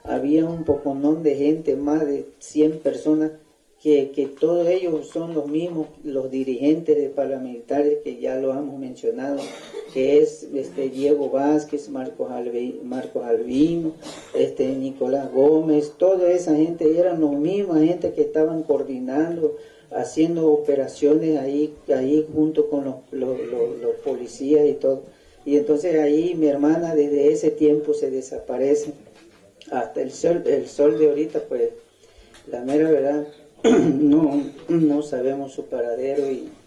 había un poconón de gente, más de 100 personas, que todos ellos son los mismos, los dirigentes de paramilitares que ya lo hemos mencionado, que es Diego Vázquez, Marcos Albino, Nicolás Gómez, toda esa gente eran los mismos gente que estaban coordinando, haciendo operaciones ahí junto con los policías y todo. Y entonces ahí mi hermana desde ese tiempo se desaparece hasta el sol de ahorita, pues la mera verdad no sabemos su paradero, y